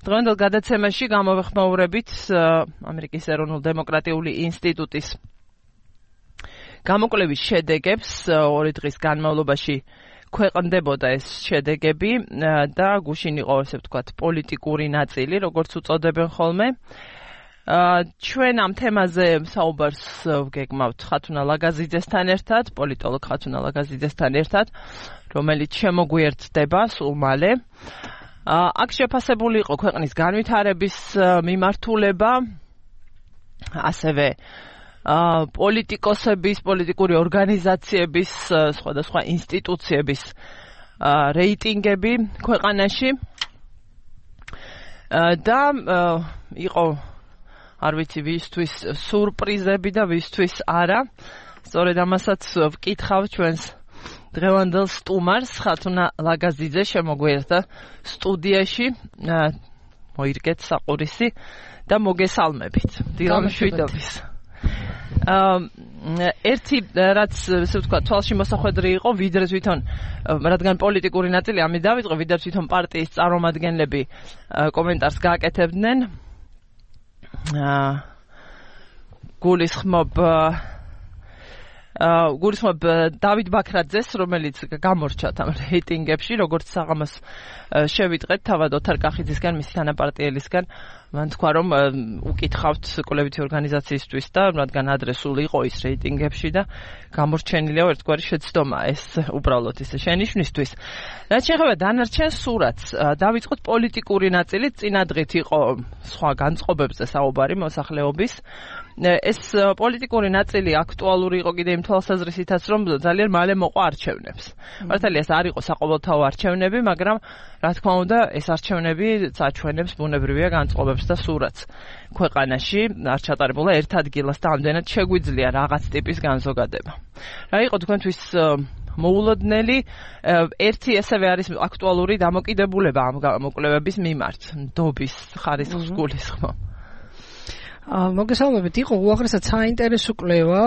დღევანდელ გადაცემაში გამოვეხმაურებით ამერიკის ეროვნულ დემოკრატიული ინსტიტუტის გამოკვლევის შედეგებს 2 დღის განმავლობაში ქვეყნდებოდა ეს შედეგები და გუშინ იყო ესე ვთქვათ პოლიტიკური ნაწილი, როგორც უწოდებენ ხოლმე. ჩვენ ამ თემაზე საუბარს ვგეგმავთ ხათუნა ლაგაზიძესთან ერთად, პოლიტოლოგ ხათუნა ლაგაზიძესთან ერთად, რომელიც შემოგვიერთდება სულ მალე. აქ შეფასებული იყო ქვეყნის განვითარების მიმართულება, ასევე პოლიტიკოსების, პოლიტიკური ორგანიზაციების, სხვადასხვა ინსტიტუციების რეიტინგები ქვეყანაში და იყო არ ვიცი ვისთვის სურპრიზები და ვისთვის არა. სწორედ ამასაც ვკითხავ ჩვენს დღევანდელ სტუმარს ხათუნა ლაგაზიძე შემოგვიერთდა სტუდიაში. მოირგეთ საყურისი და მოგესალმებით. დილა მშვიდობის. ერთი რაც ესე ვთქვა თვალში მოსახვედრი იყო, ვიდრე თვითონ რადგან პოლიტიკური ნაწილი ამით დავიწყო, ვიდრე თვითონ პარტიის წარმომადგენლები კომენტარს გააკეთებდნენ. გულისხმობ დავით ბაქრაძეს, რომელიც გამორჩათ ამ რეიტინგებში, როგორც საღამოს შევიტყეთ თავად ოთარ კახიძისგან, მისი თანაპარტიელისგან. მან თქვა, რომ უკითხავთ კვლევითი ორგანიზაციისთვის და რადგან ადრესული იყო ის რეიტინგებში და გამორჩენილია ერთგვარი შეცდომა ეს უბრალოდ ისე შენიშვნისთვის. რაც შეეხება დანარჩენ სურათს, დავიწყოთ პოლიტიკური ნაწილი, წინადღით იყო სხვა განწყობებზე საუბარი მოსახლეობის. ეს პოლიტიკური ნაწილი აქტუალური იყო კიდე იმ თვალსაზრისითაც, რომ ძალიან მალე მოყვა არჩევნებს. მართალია ეს არ იყო საყოველთაო არჩევნები, მაგრამ რა თქმა უნდა, ეს არჩევნები წაჩვენებს ბუნებრივია განწყობებს და სურათს ქვეყანაში. არ ჩატარებულა ერთ ადგილას და ამდენად შეგვიძლია რაღაც ტიპის განზოგადება. რა იყო თქვენთვის მოულოდნელი? ერთი ესევე არის აქტუალური დამოკიდებულება ამ გამოკვლევების მიმართ, ნდობის ხარისხს გულისხმობ. მოგესალმებით, იყო უაღრესად საინტერესო კვლევა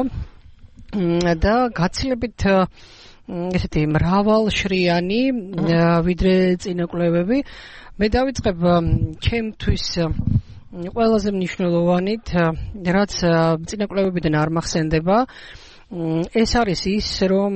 და გაცილებით ესეთი მრავალშრიანი ვიდრე წინა კვლევები. მე დავიწყებ ჩემთვის ყველაზე მნიშვნელოვანით, რაც წინა კვლევებიდან არ მახსენდება. ეს არის ის, რომ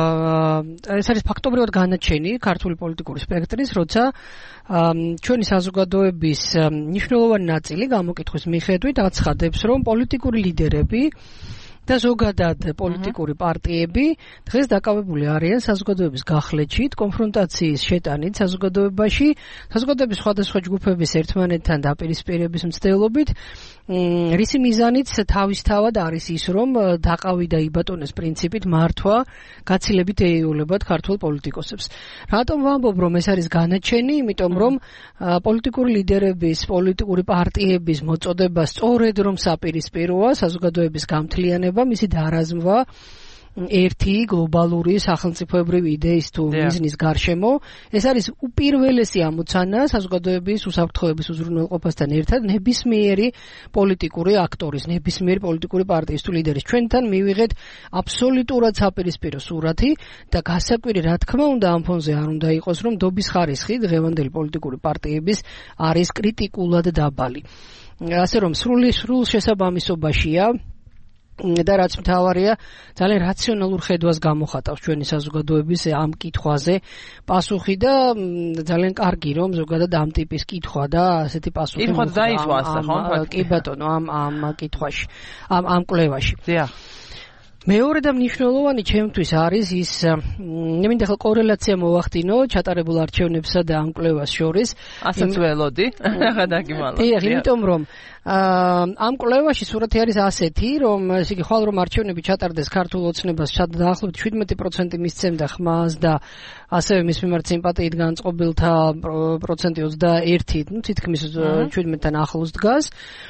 ეს არის ფაქტობრივად განაჩენი ქართული პოლიტიკური სპექტრის, როცა ჩვენი საზოგადოების მნიშვნელოვანი ნაწილი გამოკითხვის მიხედვით აცხადებს, რომ პოლიტიკური ლიდერები და ზოგადად პოლიტიკური პარტიები დღეს დაკავებული არიან საზოგადოების გახლეჩით, კონფრონტაციის შეტანით საზოგადოებაში, საზოგადოების სხვადასხვა ჯგუფების ერთმანეთთან დაპირისპირების მცდელობით, რისი მიზანიც თავისთავად არის ის, რომ დაყავი და იბატონოს პრინციპით მართვა გაცილებით ეეოლებათ ქართულ პოლიტიკოსებს. რატომ ვამბობ, რომ ეს არის განაჩენი? იმიტომ რომ პოლიტიკური ლიდერების, პოლიტიკური პარტიების მოწოდება სწორედ რომ საპირისპიროა საზოგადოების გამთლიანება, მისი დარაზმვა ერთი გლობალური სახელმწიფოებრივი იდეის თუ მიზნის გარშემო. ეს არის უპირველესი ამოცანა საზოგადოების უსაფრთხოების უზრუნველყოფასთან ერთად ნებისმიერი პოლიტიკური აქტორის, ნებისმიერი პოლიტიკური პარტიის თუ ლიდერის. ჩვენთან მივიღეთ აბსოლუტურად საპირისპირო სურათი და გასაკვირი რა თქმა უნდა ამ ფონზე არ უნდა იყოს, რომ ნდობის ხარისხი დღევანდელი პოლიტიკური პარტიების არის კრიტიკულად დაბალი. ასე რომ სრულ შესაბამისობაშია და რაც მთავარია, ძალიან რაციონალურ ხედვას გამოხატავს ჩვენი საზოგადოების ამ კითხვაზე პასუხი და ძალიან კარგი რომ ზოგადად ამ ტიპის კითხვა და ასეთი პასუხი კი ბატონო ამ კითხვაში, ამ კვლევაში. დიახ. მეორე და მნიშვნელოვანი ჩემთვის არის ის, მე მინდა ხა კორელაცია მოვახდინო ჩატარებულ არჩევნებსა და ამ კვლევას შორის. ასაც ველოდი, ხა დაგიმალო. დიახ, იმიტომ რომ ამ კვლევაში სურათი არის ასეთი, რომ ესე იგი ხვალ რომ არჩევნები ჩატარდეს ქართულ ოცნებას დაახლოებით 17% მისცემდა ხმას და ასევე მის მიმართ სიმპათიით განწყობილთა პროცენტი 21, ну თითქმის 17-თან ახლოს დგას.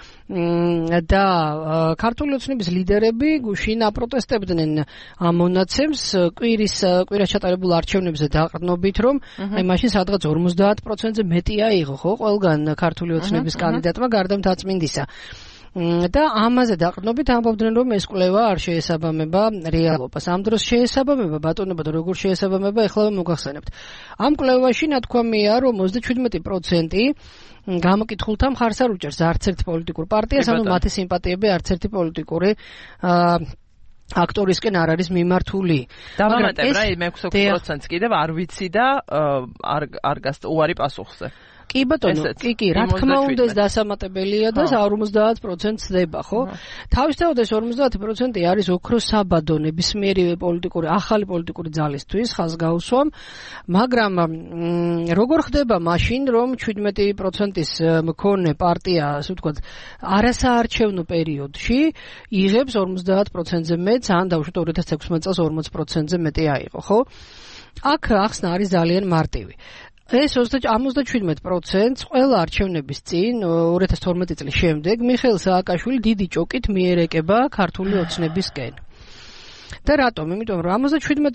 და ქართული ოცნების ლიდერები გუშინ აპროტესტებდნენ ამ მონაცემს კვირას ჩატარებულ არჩევნებზე დაყრდნობით, რომ აი მაშინ სადღაც 50%-ზე მეტი აიღო ხო ყველგან ქართული ოცნების კანდიდატმა გარდა მთაწმინდისა. და ამაზე დაყრდნობით ამბობდნენ, რომ ეს კვლევა არ შეესაბამება რეალობას. ამ დროს შეესაბამება ბატონობა და როგორ შეესაბამება, ეხლა მოგახსენებთ. ამ კვლევაში ნათქვამია, რომ 37% გამოკითხულთა მხარს არ უჭერს არც ერთ პოლიტიკურ პარტიას, ანუ მათი სიმპათიები არც ერთი პოლიტიკური აქტორისკენ არ არის მიმართული. დავამატებ რა, 6% კიდევ არ ვიცი და არ უარი პასუხზე. კი ბატონო, კი, რა თქმა უნდა ეს დასამატებელია და 50% ხდება, ხო? თავისთავად ეს 50% არის ოქროს საბადო ნებისმიერი ახალი პოლიტიკური ძალისთვის ხაზგაუსვამ, მაგრამ როგორ ხდება მაშინ, რომ 17%-ის მქონე პარტია, ასე ვთქვათ, არასაარჩევნო პერიოდში იღებს 50%-ზე მეტს, ან დავუშვათ 2016 წელს 40%-ზე მეტი აიღო, ხო? აქ ახსნა არის ძალიან მარტივი. ეს 77% ყველა არჩევნების წინ 2012 წლის შემდეგ მიხეილ სააკაშვილი დიდი ჭოკით მიერეკება ქართული ოცნებისკენ. და რატომ? იმიტომ რომ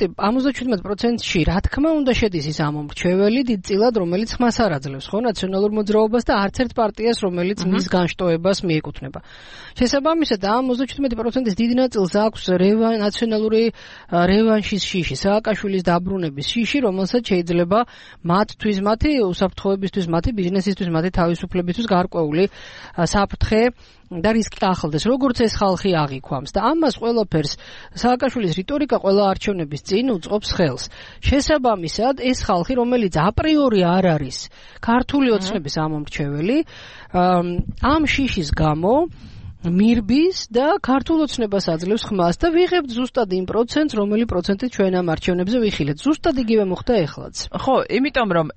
77%-ში რა თქმა უნდა შედის ის ამომრჩეველი დიდწილად, რომელიც ხმას არ აძლევს, ხო, ნაციონალურ მოძრაობას და არც ერთ პარტიას, რომელიც მის განშტოებას მიეკუთვნება. შესაბამისად, ამ 37%-ის დიდი ნაწილს აქვს ნაციონალური რევანშის შიში, სააკაშვილის დაბრუნების შიში, რომელსაც შეიძლება მათთვის, მათი უსაფრთხოებისთვის, მათი ბიზნესისთვის, მათი თავისუფლებისთვის გარკვეული საფრთხე და რისკი ახლდეს, როგორც ეს ხალხი აღიქვამს და ამას ყველაფერს სააკაშვილის რიტორიკა ყველა არჩევნების წინ უწყობს ხელს. შესაბამისად, ეს ხალხი, რომელიც აპრიორი არ არის ქართული ოცნების ამომრჩეველი, ამ შიშის გამო მირბის და ქართულ ოცნებას აძლევს ხმას და ვიღებთ ზუსტად იმ პროცენტს, რომელი პროცენტით ჩვენ ამ არჩევნებზე ვიხილეთ. ზუსტად იგივე მოხდა ეხლაც. ხო, იმიტომ რომ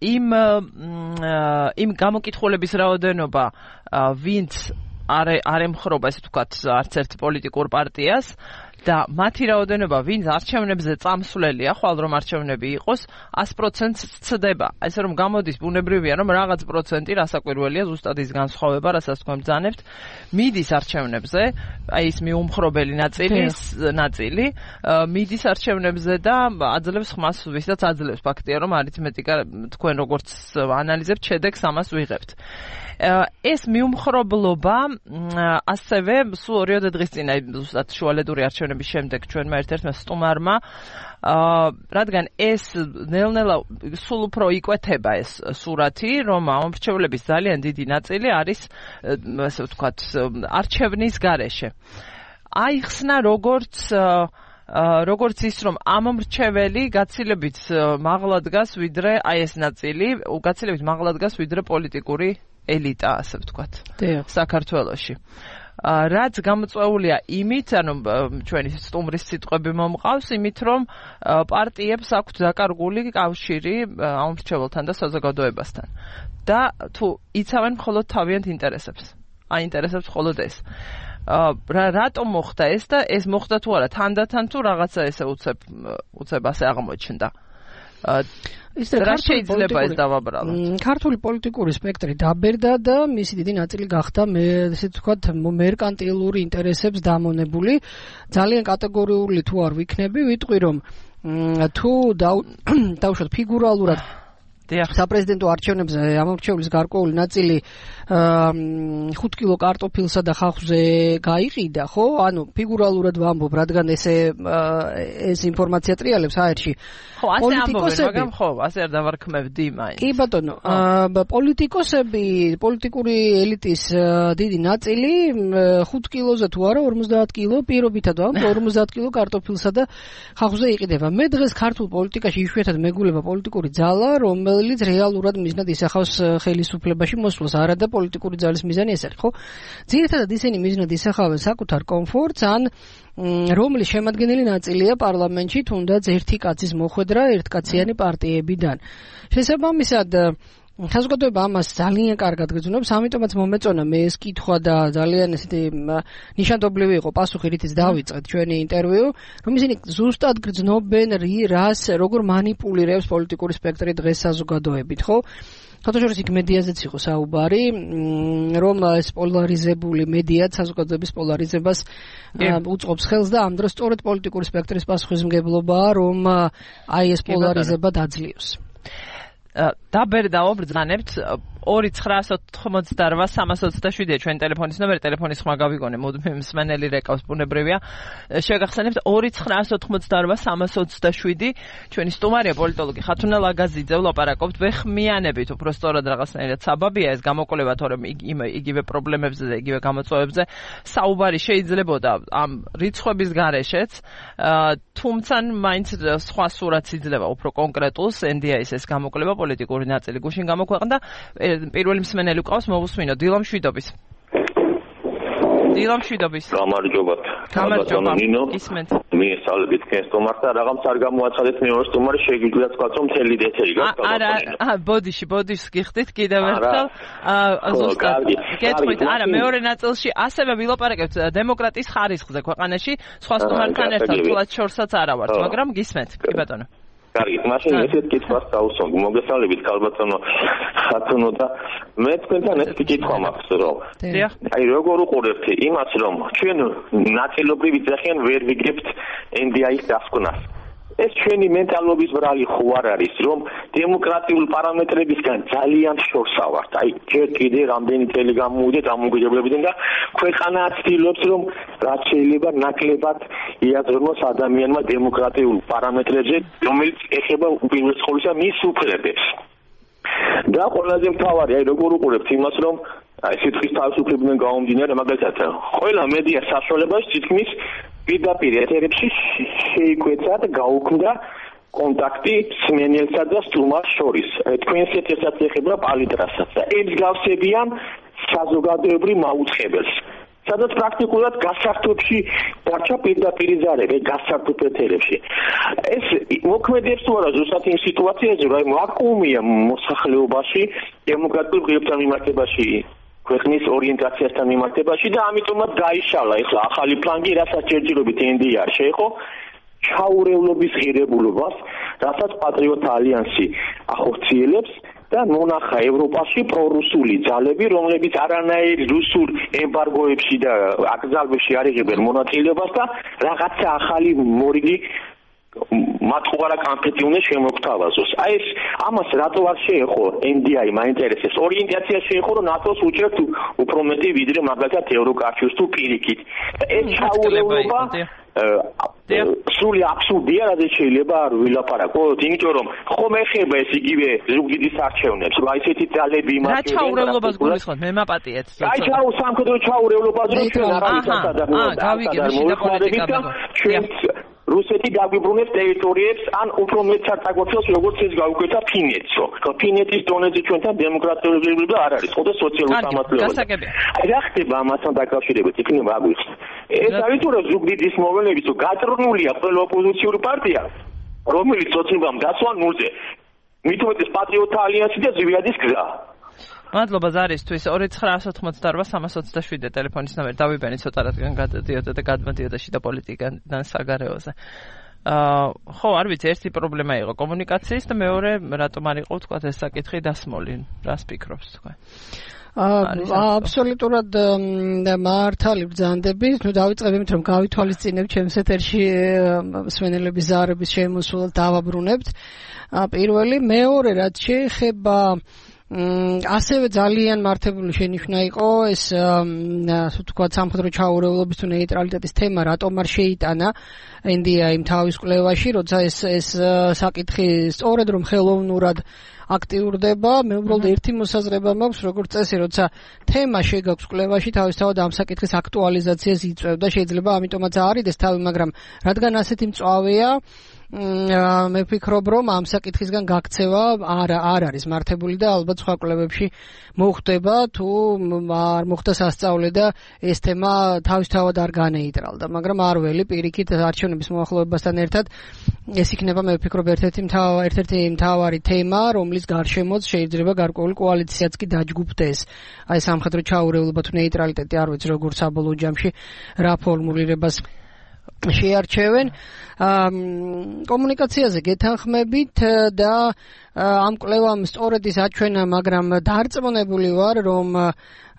იმ გამოკითხულების რაოდენობა, ვინც არ ემხრობა, ესე ვთქვათ, არც ერთ პოლიტიკურ პარტიას და მათი რაოდენობა, ვინც არჩევნებზე წამსვლელია, ხვალ რომ არჩევნები იყოს, 100%-ს ცდება. ესე რომ გამოდის ბუნებრივია, რომ რაღაც პროცენტი რასაკვირველია, ზუსტად ის განსხვავება, რასაც თქვენ ბრძანებთ, მიდის არჩევნებზე, აი ის მიუმხრობელი ნაწილი, მიდის არჩევნებზე და აძლევს ხმას, ვისაც აძლევს. ფაქტია, რომ არითმეტიკა თქვენ როგორც ანალიზებთ, შედეგს ამას ვიღებთ. ეს მიუმხრობლობა ასევე სულ 2 დღის წინ, ზუსტად შუალედური არჩევნების შემდეგ ჩვენმა ერთ-ერთმა სტუმარმა, რადგან ეს ნელ-ნელა სულ უფრო იკვეთება ეს სურათი, რომ ამომრჩევლების ძალიან დიდი ნაწილი არის, ასე ვთქვათ, არჩევნის გარეშე. აიხსნა როგორც ის, რომ ამომრჩეველი გაცილებით მაღლა დგას, ვიდრე აი ეს ნაწილი, გაცილებით მაღლა დგას, ვიდრე პოლიტიკური ელიტა, ასე ვთქვათ, საქართველოში. რაც გამოწვეულია იმით, ანუ ჩვენი სტუმრის სიტყვები მომყავს, იმით, რომ პარტიებს აქვთ დაკარგული კავშირი ამომრჩეველთან და საზოგადოებასთან. და თუ იცავენ მხოლოდ თავიანთ ინტერესებს. აინტერესებს მხოლოდ ეს. რატომ მოხდა ეს და ეს მოხდა თუ არა თანდათან თუ რაღაცა ესე უცებ ასე აღმოჩნდა. რა შეიძლება ეს დავაბრალოთ? ქართული პოლიტიკური სპექტრი დაბერდა და მისი დიდი ნაწილი გახდა ესე ვთქვათ მერკანტილური ინტერესებს დამონებული. ძალიან კატეგორიული თუ არ ვიქნები, ვიტყვი რომ თუ დავუშვათ ფიგურალურად საპრეზიდენტო არჩევნებზე ამომრჩევლის გარკვეული ნაწილი 5 კილო კარტოფილსა და ხახვზე გაიყიდა, ხო? ანუ ფიგურალურად ვამბობ, რადგან ეს ინფორმაცია ტრიალებს აერში. ხო, ასე ამბობენ, მაგრამ ხო, ასე არ დავარქმევდი მაინც. კი ბატონო, პოლიტიკოსები, პოლიტიკური ელიტის დიდი ნაწილი 5 კილოზე თუ არა 50 კილო პირობითად ვამბობ, 50 კილო კარტოფილსა და ხახვზე იყიდება. მე დღეს ქართულ პოლიტიკაში იშვიათად მეგულება პოლიტიკური ძალა, რომელიც რეალურად მიზნად ისახავს ხელისუფლებაში მოსვლას, არა და პოლიტიკური ძალის მიზანი ეს არის, ხო? ძირითადად ისინი მიზნად ისახავენ საკუთარ კომფორტს, ან რომლის შემადგენელი ნაწილია პარლამენტში, თუნდაც ერთი კაცის მოხვედრა ერთკაციანი პარტიებიდან. შესაბამისად, საზოგადოება ამას ძალიან კარგად გრძნობს, ამიტომაც მომეწონა მე ეს კითხვა და ძალიან ესეთი ნიშანდობლივი იყო პასუხი, რითიც დავიწყეთ ჩვენი ინტერვიუ, რომ ისინი ზუსტად გრძნობენ როგორ მანიპულირებს პოლიტიკური სპექტრი დღეს საზოგადოებით, ხო? თოთოშორის იქ მედიაზეც იყო საუბარი, რომ ეს პოლარიზებული მედია საზოგადოების პოლარიზებას უწყობს ხელს და ამ დროს სწორედ პოლიტიკური სპექტრის პასუხისმგებლობაა, რომ აი ეს პოლარიზება დაძლევს. დაბერდაო ბრძანებთ 2-988-327 ჩვენი ტელეფონის ნომერი, ტელეფონის ხმა გავიგონე, მსმენელი რეკავს ბუნებრივია. შეგახსენებთ 2-988-327 ჩვენი სტუმარია პოლიტოლოგი ხათუნა ლაგაზიძე, ვლაპარაკობთ ვეხმიანებით, უბრალოდ რაღაცნაირად საბაბია ეს გამოკვლევა, თორემ იგივე პრობლემებზე და იგივე გამოწვევებზე საუბარი შეიძლებოდა ამ რიცხვების გარეშეც, თუმცა მაინც სხვა სურათს იძლევა უფრო კონკრეტულს. NDI-ის ეს გამოკვლევა პოლიტიკური ნაწილი გუშინ გამოქვეყნდა. პირველი მსმენელი ყავს, მოვუსმინო. დილა მშვიდობის. გამარჯობა. ნინო. მიესალმებით ქენ სტუმარს და რაღაც არ გამოაცხადეთ მეორე სტუმარი, შეგვიძლია თქვათ რომ მთელი ეთერი გაქვს. არა, ბოდიშს გიხდით კიდევ ერთხელ. ზუსტად. გეტყვით, არა, მეორე ნაწილში ასევე ვილაპარაკებთ დემოკრატიის ხარისხზე ქვეყანაში, სხვა სტუმართან ერთად, თულად შორსაც არა ვართ, მაგრამ გისმენთ, კი ბატონო. კარგი, მაშინ ესეთ კითხვას დავუსვამ. მოგესალმებით, ქალბატონო ხათუნო და მე თქვენთან ეს კითხვა მაქვს, რომ აი როგორ უყურებთ იმას, რომ ჩვენ ნაწილობრივ იძახიან ვერ ვიგებთ NDI-ის დასკვნას. ეს ჩვენი მენტალობის ბრალი ხო არ არის, რომ დემოკრატიულ პარამეტრებისგან ძალიან შორსა ვართ. აი, ჯერ კიდე რამდენი წელი გამოვიდეთ ამოგვიდებლებიდან და ქვეყანა ცდილობს, რომ რაც შეიძლება ნაკლებად იაზროს ადამიანმა დემოკრატიულ პარამეტრებზე, რომელიც ეხება უპირველეს ყოვლისა მის უფლებებს. და ყველაზე მთავარი, აი როგორ უყურებთ იმას, რომ აი სიტყვის თავისუფლებიდან გამომდინარე, მაგალითად, ყველა მედია საშუალებას თითქმის პირდაპირ ეთერებში შეიკვეცა და გაუქმდა კონტაქტი მსმენელსა და სტუმარს შორის. თქვენს ეთერსაც ეხება პალიტრასაც და ემსგავსებიან საზოგადოებრივ მაუწყებელს. სადაც პრაქტიკულად გასართობში დარჩა პირდაპირ ზარები, გასართობ ეთერებში. ეს მოქმედებს თუ არა ზუსტად იმ სიტუაციაზე, რომ ვაკუუმია მოსახლეობაში, დემოკრატიულ ღირებთან მიმართებაში, ქვეყნის ორიენტაციასთან მიმართებაში და ამიტომაც გაიშალა ეხლა ახალი ფლანგი, რასაც ჯერჯერობით NDI არ შეეხო ჩაურევლობის ღირებულობას, რასაც პატრიოტთა ალიანსი ახორციელებს და მონახა ევროპაში პრორუსული ძალები, რომლებიც არანაირ რუსულ ემბარგოებში და აკრძალვებში არ იღებენ მონაწილეობას და რაღაცა ახალი მორიგი მათყუარა კამპეტი უნდა შემოგთავაზოს. აი ეს ამას რატო არ შეეხო NDI მაინტერესებს. ორიენტაცია შეეხო რომ ნატოს უჭერთ უფრო მეტი ვიდრე მაგალითად ევროკავშირს თუ პირიქით. ეს ჩაურევლობა სრული აბსურდია, რადგან შეიძლება არ ვილაპარაკოთ, იმიტომ რომ ხომ ეხება ეს იგივე ზუგდიდის არჩევნებს, რომ აი ესეთი ძალები იმას რა ჩაურევლობას გულისხმობთ, მე მაპატიეთ. აი სამხედრო ჩაურევლობას რომ ჩვენ არ არის ჩვენ რუსეთი დაგვიბრუნებს ტერიტორიებს ან უფრო მეტ საწაგოთელს, როგორც ეს გავუკვეთა ფინეთსო. ფინეთის დონეზე ჩვენთან დემოკრატიული და არ არის, ხოდა სოციალური სამართლებრივი. აი რა ხდება ამასთან დაკავშირებით, იქნება აგვიხსნა. ეს არის თუ რა ზუგდიდის მოვლენების თუ გატრნულია ყველა ოპოზიციური პარტია, რომელიც წოცნებამ დასვა ნულზე. მით უმეტეს პატრიოტთა ალიანსი და ზვიადის გზა. მადლობა ზარისთვის 2-988-327 ტელეფონის ნომერი დავიბენი ცოტა რადგან გადადიოდა და გადმოდიოდა შიდა პოლიტიკიდან საგარეოზე. ხო, არ ვიცი, ერთი პრობლემა იყო კომუნიკაციის და მეორე რატომ არ იყო თქვა ეს საკითხი დასმული. რას ფიქრობს თქვენ? აბსოლუტურად მართალი ბრძანდები. ნუ დავიწყებთ რომ გავითვალისწინებთ ჩემს ეთერში მსმენელების ზარების შემოსვლას დავაბრუნებთ. პირველი, მეორე რაც შეეხება ასევე ძალიან მართებული შენიშვნა იყო ეს ასე ვთქვათ სამხედრო ჩაურევლობის თუ ნეიტრალიტეტის თემა რატომ არ შეიტანა NDI-იმ თავის კვლევაში, როცა ეს საკითხი სწორედ რომ ხელოვნურად აქტიურდება, მე უბრალოდ ერთი მოსაზრება მაქვს, როგორც წესი, როცა თემა შეგაქვს კვლევაში, თავისთავად ამ საკითხის აქტუალიზაციას იწვევ და შეიძლება ამიტომაც არიდეს თავი, მაგრამ რადგან ასეთი მწვავეა, მე ვფიქრობ, რომ ამ საკითხისგან გაქცევა არ არის მართებული და ალბათ სხვა კვლევებში მოხდება, თუ არ მოხდა სასწაული და ეს თემა თავისთავად არ განეიტრალდა, მაგრამ არ ველი პირიქით არჩევნების მოახლოებასთან ერთად ეს იქნება მე ვფიქრობ ერთ-ერთი მთავარი თემა, რომლის გარშემოც შეიძლება გარკვეული კოალიციაც კი დაჯგუფდეს. აი სამხედრო ჩაურევლობა თუ ნეიტრალიტეტი არ ვიცი როგორ საბოლოო ჯამში რა ფორმულირებას შეარჩევენ. კომუნიკაციაზე გეთანხმებით და ამ კვლევამ სწორედ ის აჩვენა, მაგრამ დარწმუნებული ვარ, რომ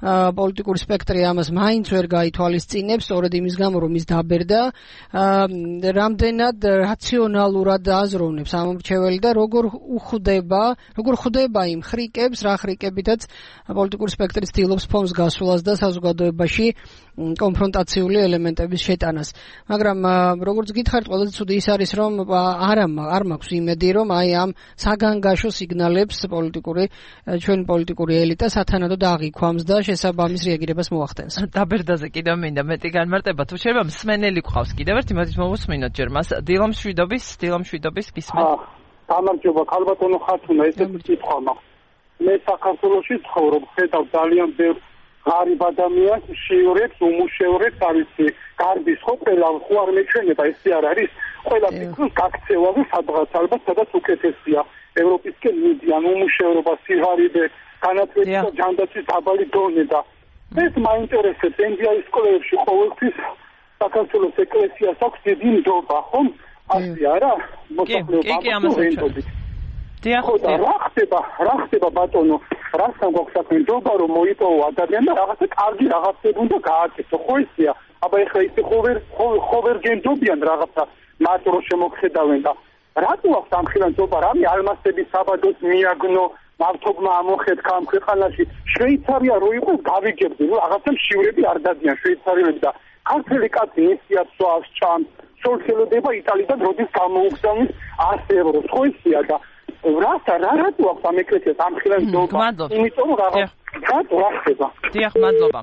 პოლიტიკური სპექტრი ამას მაინც ვერ გაითვალისწინებს, სწორედ იმის გამო, რომ ის დაბერდა, რამდენად რაციონალურად აზროვნებს ამომრჩეველი და როგორ ხვდება იმ ხრიკებს, რა ხრიკებითაც პოლიტიკური სპექტრი ცდილობს ფონს გასვლას და საზოგადოებაში კონფრონტაციული ელემენტების შეტანას. მაგრამ როგორც გითხარით, ყველაზე ცუდი ის არის, რომ არ მაქვს იმედი, რომ აი ამ საგანგაშო სიგნალებს ჩვენი პოლიტიკური ელიტა სათანადოდ აღიქვამს და შესაბამის რეაგირებას მოახდენს. დაბერდაზე კიდევ მინდა მეტი განმარტება. თუ შეიძლება მსმენელი ყავს კიდევ ერთ იმათით მოვუსმინოთ ჯერ მას. დილამშვიდობის გისმენთ. გამარჯობა, ქალბატონო ხათუნა, ესეთი კითხვა მაქვს. მე საქართველოში ცხოვრობ, ხედავ ძალიან ბევრ ღარიბ ადამიანს, შიურებს, უმუშევრებს, არის გარბის ხო ყველა ხო არ მეჩვენება, ესე არ არის. ყველა ფიქრობს გაქცევაზე სადღაც ალბათ სადაც უკეთესია. ევროპისკენ მიდიან უმუშევრობა, სიღარიბე, განათლების და ჯანდაცვის დაბალი დონე და ეს მაინტერესებს ენდიაის სკოლებში ყოველთვის საქართველოს ეკლესიას აქვს დიდი ნდობა, ხომ? ასე არა? კი, ამასაც. ხო და რა ხდება ბატონო, რასთან გვაქვს საქმე, ნდობა რომ მოიპოვო ადამიანი და რაღაცა კარგი რაღაცები უნდა გააკეთო, ხო ისეა? აბა ეხლა ისე ხო ვერ გენდობიან რაღაცა მათ რო შემოგხედავენ და რატო აქვს ამ ხილან ნდობა, რამე ალმასების საბადოს მიაგნო, მართობმა ამოხედა ამ ქვეყანაში. შვეიცარია რო იყო გავიგებდი, რომ რაღაცა მშივრები არ დადიან შვეიცარიელები და ქართველი კაცი ნისიათ სვავს ჭამს, სოციალდება იტალიიდან როდის გამოუგზავნის 100 ევროს, ხო ისეა და რატო აქვს ამ ეკლესიას ამ ხილან ნდობა? იმიტომ რომ რატო ხდება? დიახ, მადლობა.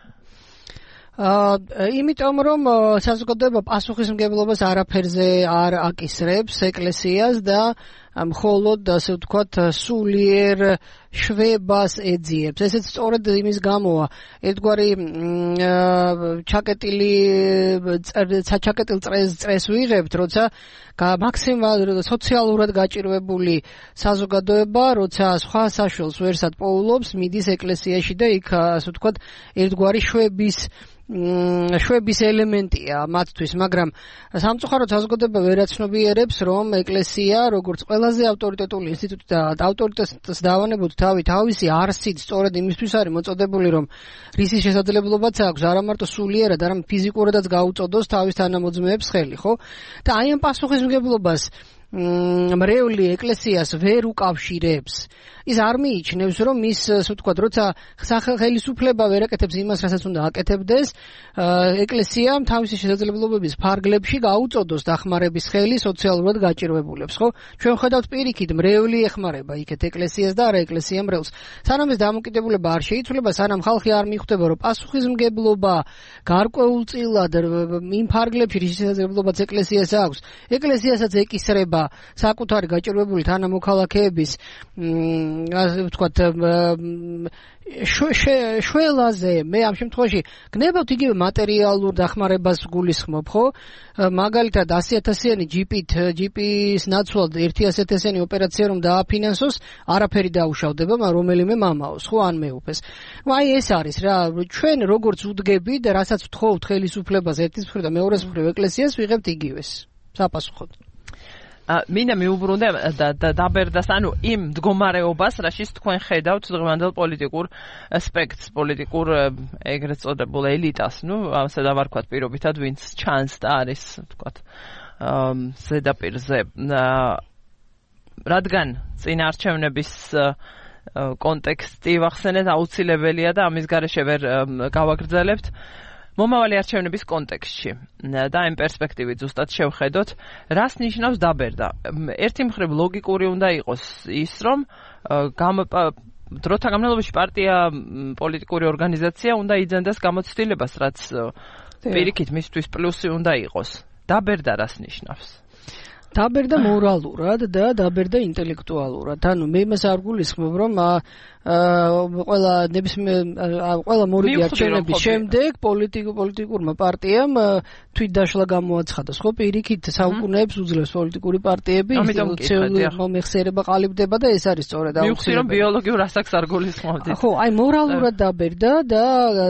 იმიტომ რომ საზოგადოება პასუხისმგებლობას არაფერზე არ აკისრებს ეკლესიას და მხოლოდ ასე ვთქვათ სულიერ შვებას ეძიებს. ესეც სწორედ იმის გამოა ერთგვარი საჩაკეტილ წრეს ვიღებთ, როცა მაქსიმალურად სოციალურად გაჭირვებული საზოგადოება, როცა სხვა საშუალს ვერსად პოულობს, მიდის ეკლესიაში და იქ ასე ვთქვათ ერთგვარი შვების ელემენტია მათთვის, მაგრამ სამწუხაროდ საზოგადოება ვერ აცნობიერებს, რომ ეკლესია როგორც ყველაზე ავტორიტეტული ინსტიტუტი და ავტორიტეტს დავანებოთ თავისი არსით სწორედ იმისთვის არის მოწოდებული, რომ რისის შესაძლებლობაც აქვს არა მარტო სულიერად, არამედ ფიზიკურადაც გაუწოდოს თავის თანამოძმეებს ხელი, ხო? და აი ამ პასუხისმგებლობას მრევლი ეკლესიას ვერ უკავშირებს. ის არ მიიჩნევს, რომ ის, ასე ვთქვათ, როცა ხელისუფლება ვერ აკეთებს იმას, რასაც უნდა აკეთებდეს, ეკლესიამ თავისი შესაძლებლობების ფარგლებში გაუწოდოს დახმარების ხელი სოციალურად გაჭირვებულებს, ხო? ჩვენ ხედავთ პირიქით, მრევლი ეხმარება იქეთ ეკლესიას და არა ეკლესია მრევლს. სანამ ეს დამოკიდებულება არ შეიცვლება, სანამ ხალხი არ მიხვდება, რომ პასუხისმგებლობა გარკვეულწილად იმ ფარგლებში, რის შესაძლებლობაც ეკლესიას აქვს, ეკლესიასაც ეკისრება საკუთარი გაჭირვებული თანამოქალაქეების ასე ვთქვათ შველაზე მე ამ შემთხვევაში გნებავთ იგივე მატერიალურ დახმარებას გულისხმობ, ხო? მაგალითად 100.000-იანი ჯიპის ნაცვლად 100.000-იანი ოპერაცია რომ დააფინანსოს, არაფერი დაუშავდება, რომელიმე მამაოს, ხო, ან მეუფეს. აი ეს არის რა, ჩვენ როგორც უდგები და რასაც ვთხოვთ ხელისუფლებას ერთის მხრივ და მეორეს მხრივ ეკლესიას ვიღებთ იგივეს საპასუხოდ. მინდა მიუბრუნდე დაბერდას, ანუ იმ მდგომარეობას, რაშიც თქვენ ხედავთ დღევანდელ პოლიტიკურ სპექტრს, პოლიტიკურ ეგრეთ წოდებულ ელიტას, ასე დავარქვათ პირობითად, ვინც ჩანს და არის, ვთქვათ, ზედაპირზე. რადგან წინაარჩევნების კონტექსტი ვახსენეთ აუცილებელია და ამის გარეშე ვერ გავაგრძელებთ. მომავალი არჩევნების კონტექსტში და იმ პერსპექტივით ზუსტად შევხედოთ, რას ნიშნავს დაბერდა. ერთი მხრივ ლოგიკური უნდა იყოს ის, რომ დროთა განმავლობაში პარტია, პოლიტიკური ორგანიზაცია უნდა იძენდეს გამოცდილებას, რაც პირიქით მისთვის პლუსი უნდა იყოს. დაბერდა რას ნიშნავს? დაბერდა მორალურად და დაბერდა ინტელექტუალურად. ანუ მე იმას არ გულისხმობ, რომ ყველა მორიგი არჩევნების შემდეგ პოლიტიკურმა პარტიამ თვითდაშლა გამოაცხადა. ხო, პირიქით საუკუნეებს უძლებს პოლიტიკური პარტიები, ინსტიტუციური მომეხსიერება ყალიბდება და ეს არის სწორედ აუცილებელი. მივხვდი, რომ ბიოლოგიურ ასაკს არ გულისხმობთ. ხო, აი მორალურად დაბერდა და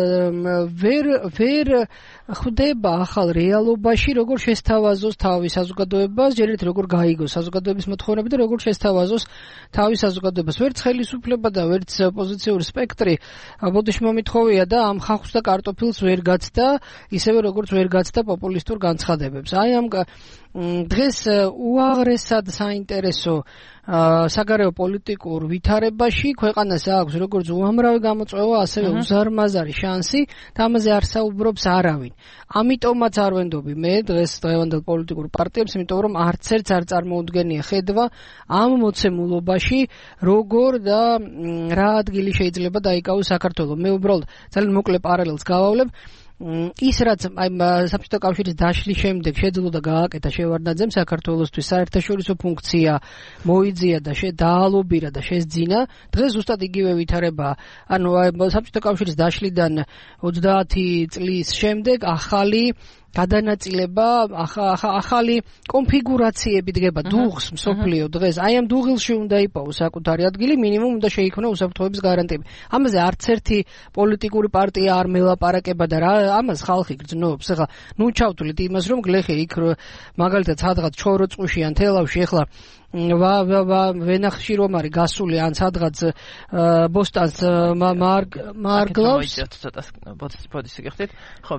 ვერ ხვდება ახალ რეალობაში, როგორ შესთავაზოს თავის საზოგადოებას, ჯერეთ როგორ გაიგოს საზოგადოების მოთხოვნები და როგორ შესთავაზოს თავის საზოგადოებას. ვერც ხელისუფლება და ვერც რომელიც ოპოზიციური სპექტრი ბოდიში მომითხოვია და ამ ხალხს და კარტოფილს ვერ გაცდა, ისევე როგორც ვერ გაცდა პოპულისტურ განცხადებებს. აი ამ დღეს უაღრესად საინტერესო საგარეო პოლიტიკურ ვითარებაში ქვეყანას აქვს როგორც უამრავი გამოწვევა, ასევე უზარმაზარი შანსი და ამაზე არ საუბრობს არავინ. ამიტომაც არ ვენდობი მე დღეს დღევანდელ პოლიტიკურ პარტიებს, იმიტომ რომ არც ერთს არ წარმოუდგენია ხედვა ამ მოცემულობაში როგორ და რა ადგილი შეიძლება დაიკავოს საქართველოს. მე უბრალოდ ძალიან მოკლე პარალელს გავავლებ. ის რაც საბჭოთა კავშირის დაშლის შემდეგ შეძლო და გააკეთა შევარდნაძემ საქართველოსთვის საერთაშორისო ფუნქცია მოიძია და დაალობირა და შესძინა, დღეს ზუსტად იგივე ვითარებაა. ანუ საბჭოთა კავშირის დაშლიდან 30 წლის შემდეგ ახალი გადანაწილება, ახალი კონფიგურაციები დგება დუღს მსოფლიო დღეს. აი ამ დუღილში უნდა იპოვოს საკუთარი ადგილი, მინიმუმ უნდა შეიქმნა უსაფრთხოების გარანტიები. ამაზე არც ერთი პოლიტიკური პარტია არ მელაპარაკება და რა ამას ხალხი გრძნობს. ახლა ნუ ჩავთვლით იმას, რომ გლეხი იქ მაგალითად სადღაც ჩოროწყუში ან თელავში ახლა ვენახში რომ არის გასული ან სადღაც ბოსტანს მარგლავს ბოდიში გიხდით ხო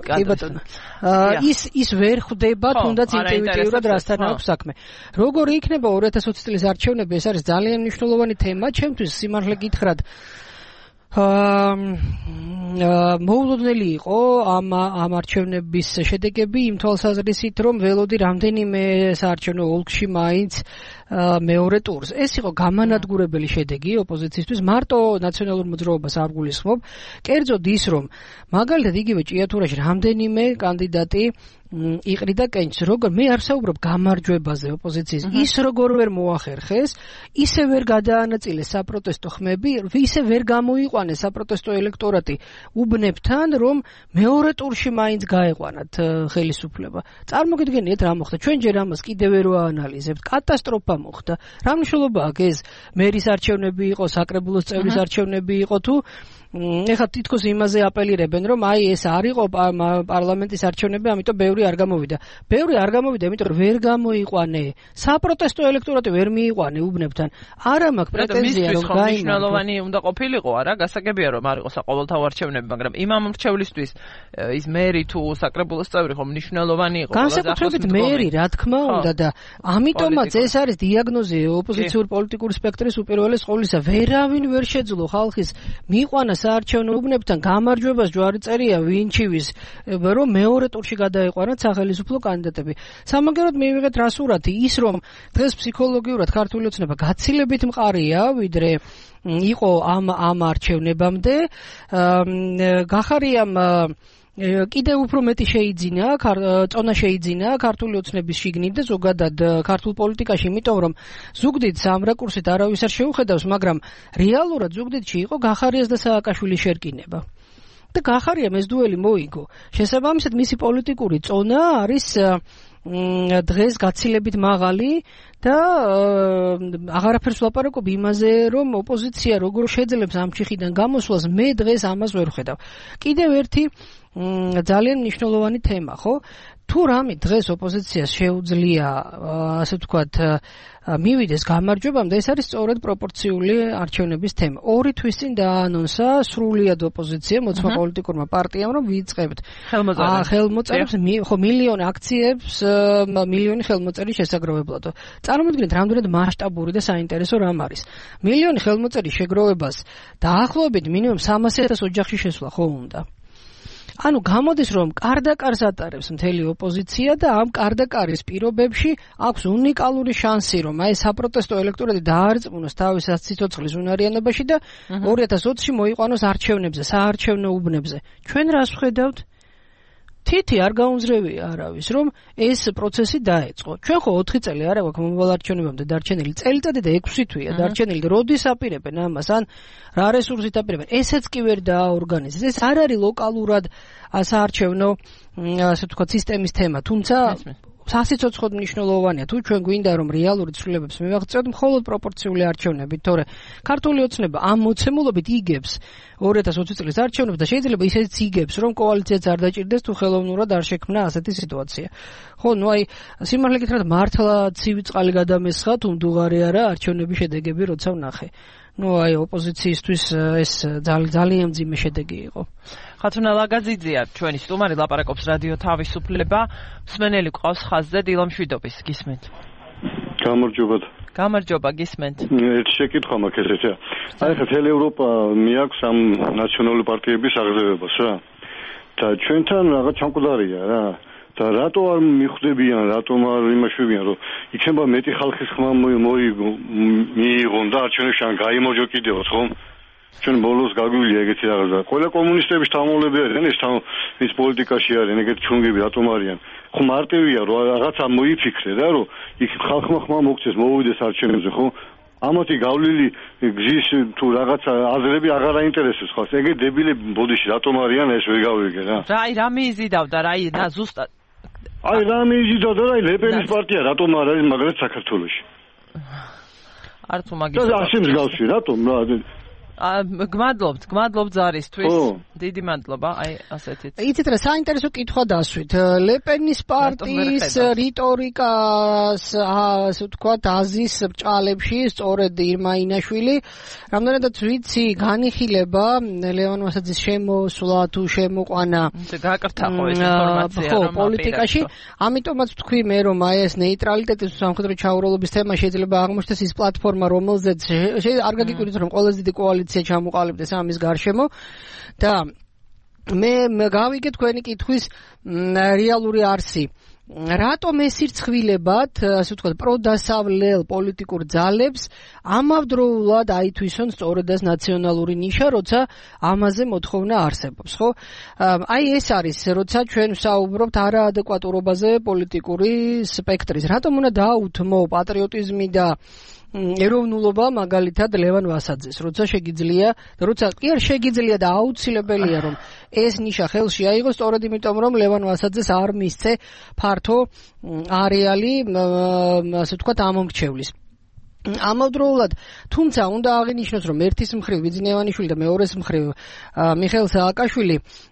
ის ვერ ხვდება თუნდაც ინტუიტიურად რასთან აქვს საქმე. როგორი იქნება 2020 წლის არჩევნები, ეს არის ძალიან მნიშვნელოვანი თემა ჩემთვის. სიმართლე გითხრათ მოულოდნელი იყო ამ არჩევნების შედეგები იმ თვალსაზრისით, რომ ველოდი რამდენიმე საარჩევნო ოლქში მაინც მეორე ტურს. ეს იყო გამანადგურებელი შედეგი ოპოზიციისთვის, მარტო ნაციონალურ მოძრაობას არ გულისხმობ. კერძოდ ის, რომ მაგალითად იგივე ჭიათურაში რამდენიმე კანდიდატი იყრიდა კენჭს, როგორ მე არ საუბრობ გამარჯვებაზე ოპოზიციის, ის როგორ ვერ მოახერხეს, ისე ვერ გადაანაწილეს საპროტესტო ხმები, ისე ვერ გამოიყვანეს საპროტესტო ელექტორატი უბნებთან, რომ მეორე ტურში მაინც გაეყვანათ ხელისუფლება. წარმოგიდგენიათ რა მოხდა? ჩვენ ჯერ ამას კიდევ ვერ ვაანალიზებთ. კატასტროფა მოხდა. რა მნიშვნელობა აქვს ეს მერის არჩევნები იყო, საკრებულოს წევრის არჩევნები იყო თუ ეხლა თითქოს იმაზე აპელირებენ, რომ აი ეს არ იყო პარლამენტის არჩევნები, ამიტომ ბევრი არ გამოვიდა. ბევრი არ გამოვიდა, იმიტომ რომ ვერ გამოიყვანე. საპროტესტო ელექტორატი ვერ მიიყვანე უბნებთან. არა მაქვს პრეტენზია რომ გაიმარჯვა. მნიშვნელოვანი უნდა ყოფილიყო, არა? გასაგებია რომ არ იყო საყოველთაო არჩევნები, მაგრამ იმ ამორჩევლისთვის ის მერი თუ საკრებულოს წევრი ხომ მნიშვნელოვანი იყო. განსაკუთრებით მერი, რა თქმა უნდა და ამიტომაც ეს არის დიაგნოზი ოპოზიციურ პოლიტიკური სპექტრის უპირველეს ყოვლისა. ვერავინ ვერ შეძლო ხალხის მიიყვანა საარჩევნო უბნებთან გამარჯვებას ჯვარი წერია ვინჩივის, რომ მეორე ტურში გადაეყვანათ სახელმწიფო კანდიდატები. სამაგეროდ მივიღეთ რა სურათი, ის რომ დღეს ფსიქოლოგიურად ქართული ოცნება გაცილებით მყარია, ვიდრე იყო ამ არჩევნებამდე. გახარიამ კიდევ უფრო მეტი წონა შეიძინა ქართული ოცნების შიგნით და ზოგადად ქართულ პოლიტიკაში, იმიტომ რომ ზუგდიდს ამ რაკურსით არავის არ შეუხედავს, მაგრამ რეალურად ზუგდიდში იყო გახარიას და სააკაშვილის შერკინება. და გახარიამ ეს დუელი მოიგო. შესაბამისად მისი პოლიტიკური წონა არის დღეს გაცილებით მაღალი და აღარაფერს ვლაპარაკობ იმაზე, რომ ოპოზიცია როგორ შეძლებს ამ ჩიხიდან გამოსვლას, მე დღეს ამას ვერ ხედავ. კიდევ ერთი ძალიან მნიშვნელოვანი თემა, ხო? თუ რამე დღეს ოპოზიციას შეუძლია, ასე ვთქვათ, მივიდეს გამარჯვებამდე, ეს არის სწორედ პროპორციული არჩევნების თემა. 2 თვის წინ დაანონსა სრულიად ოპოზიცია მოცმა პოლიტიკურმა პარტიამ, რომ ვიწყებთ ხელმოწერებს, ხო, მილიონი აქციებს, მილიონი ხელმოწერის შესაგროვებლად. წარმოიდგინეთ, რამდენად მასშტაბური და საინტერესო რამ არის. მილიონი ხელმოწერის შეგროვებას დაახლოებით მინიმუმ 300,000 ოჯახში შესვლა ხო უნდა. ანუ გამოდის, რომ კარდაკარს ატარებს მთელი ოპოზიცია და ამ კარდაკარის პირობებში აქვს უნიკალური შანსი, რომ აი საპროტესტო ელექტორატი დაარწმუნოს თავის სიცოცხლის უნარიანობაში და 2020-ში მოიყვანოს არჩევნებზე, საარჩევნო უბნებზე. ჩვენ რას ვხედავთ? თითი არ გაუნზრევია არავის, რომ ეს პროცესი დაეწყო. ჩვენ ხო 4 წელი არა გვაქვს მომავალ არჩევნებამდე დარჩენილი, წელიწადი და 6 თვეა დარჩენილი და როდის აპირებენ ამას, ან რა რესურსით აპირებენ? ესეც კი ვერ დააორგანიზეს. ეს არ არის ლოკალურად საარჩევნო, ასე ვთქვათ, სისტემის თემა, თუმცა სასიცოცხლოდ მნიშვნელოვანია. თუ ჩვენ გვინდა რომ რეალური ცვლილებებს მივაღწევთ, მხოლოდ პროპორციული არჩევნებით, თორე ქართული ოცნება ამ მოცემულობით იგებს 2020 წლის არჩევნებს და შეიძლება ისიც იგებს, რომ კოალიციაც არ დაჭირდეს თუ ხელოვნურად არ შექმნა ასეთი სიტუაცია. ხო, ნუ აი სიმართლე გითხრათ, მართლა ცივი წყალი გადამესხა თუ მდუღარი არა არჩევნების შედეგები როცა ვნახე. ნუ აი ოპოზიციისთვის ეს ძალიან მძიმე შედეგი იყო. ხათუნა ლაგაძიძია ჩვენი სტუმარი ლაპარაკობს რადიო თავისუფლება. მსმენელი ყავს ხაზზე დილამშვიდობის გისმენთ. გამარჯობა გისმენთ. ერთ შეკითხვა მაქვს ესეა. აი ხა თელ ევროპა მიაქვს ამ ნაციონალური პარტიების აღზევებას რა. და ჩვენთან რაღაც ჩამკვდარია რა. და რატო არ მიხვდებიან, რატომ არ იმაშვებიან, რომ იქნება მეტი ხალხის ხმა მიიღონ და არჩევნებში ან გაიმარჯვა კიდევაც, ხო? ჩვენ ბოლოს გაგვივიდა ეგეთი რაღაც და ყველა კომუნისტების თამოლები არიან, ეს პოლიტიკაში არიან, ეგეთი ჩუნგები რატომ არიან? ხო მარტივია, რომ რაღაცა მოიფიქრე და რომ იქ ხალხმა ხმა მოგცეს, მოვიდეს არჩევნებზე, ხო? ამათი გავლილი გზის თუ რაღაცა აზრები აღარ აინტერესებს ხალხს. ეგ დებილები ბოდიში რატომ არიან ეს ვერ გავიგე რა. რა მიიზიდავდა რა ზუსტად აი რა მიიზიდავდა რა ლეპენის პარტია რატომ არ არის მაგრამ საქართველოში. არც მაგის. და ასე მსგავსი რატომ რა გმადლობთ ზარისთვის. დიდი მადლობა. აი ასეთით. იცით რა საინტერესო კითხვა დასვით. ლეპენის პარტიის რიტორიკას ასე ვთქვათ აზის ბჭყალებში სწორედ ირმა ინაშვილი რამდენადაც ვიცი განიხილება ლევან ვასაძის შემოსვლა თუ შემოყვანა გააკრთაყო ეს ინფორმაცია რომ პოლიტიკაში ამიტომაც ვთქვი მე რომ აი ეს ნეიტრალიტეტის სამხედრო ჩაუროლობის თემა შეიძლება აღმოჩნდეს ის პლატფორმა რომელზეც არ გაგიკვირდით რომ ყველაზე დიდი კოალიცია ჩამოყალიბდეს ამის გარშემო და მე გავიგე თქვენი კითხვის რეალური არსი. რატომ ეს სირცხვილებად, ასე ვთქვათ, პროდასავლელ პოლიტიკურ ძალებს ამავდროულად აითვისონ სწორედ ეს ნაციონალური ნიშა, როცა ამაზე მოთხოვნა არსებობს, ხო? აი ეს არის, როცა ჩვენ ვსაუბრობთ არაადეკვატურობაზე პოლიტიკური სპექტრის. რატომ უნდა დაუთმო პატრიოტიზმი და ეროვნულობა მაგალითად ლევან ვასაძეს, როცა შეგიძლია და აუცილებელია რომ ეს ნიშა ხელში აიღოს სწორედ იმიტომ რომ ლევან ვასაძეს არ მისცე ფართო არეალი ასე ვთქვათ ამომრჩევლის. ამავდროულად თუმცა უნდა აღინიშნოს რომ ერთის მხრივ ვიძინევანიშვილი და მეორეს მხრივ მიხეილ სააკაშვილი